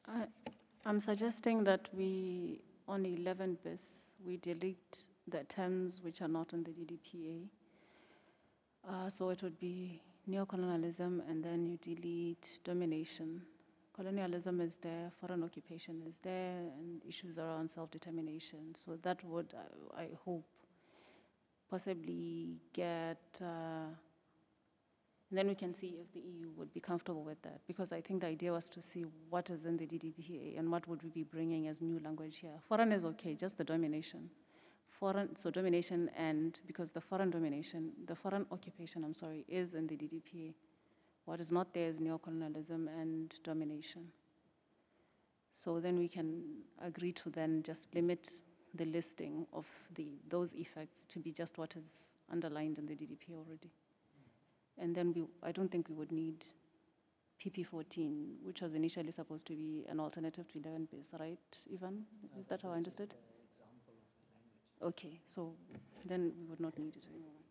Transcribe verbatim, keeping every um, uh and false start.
I, I'm suggesting that we, on eleven bis, we delete the terms which are not in the D D P A. Uh, so it would be neocolonialism, and then you delete domination. Colonialism is there, foreign occupation is there, and issues around self-determination. So that would, I, I hope, possibly get, uh, and then we can see if the E U would be comfortable with that, because I think the idea was to see what is in the D D P A and what would we be bringing as new language here. Foreign is okay, just the domination. Foreign, so domination, and because the foreign domination, the foreign occupation, I'm sorry, is in the D D P A. What is not there is neocolonialism and domination. So then we can agree to then just limit the listing of the those effects to be just what is underlined in the D D P A already. And then we, I don't think we would need P P fourteen, which was initially supposed to be an alternative to eleven bis, right, Ivan? Is that how I understood? Okay, so then we would not need it anymore.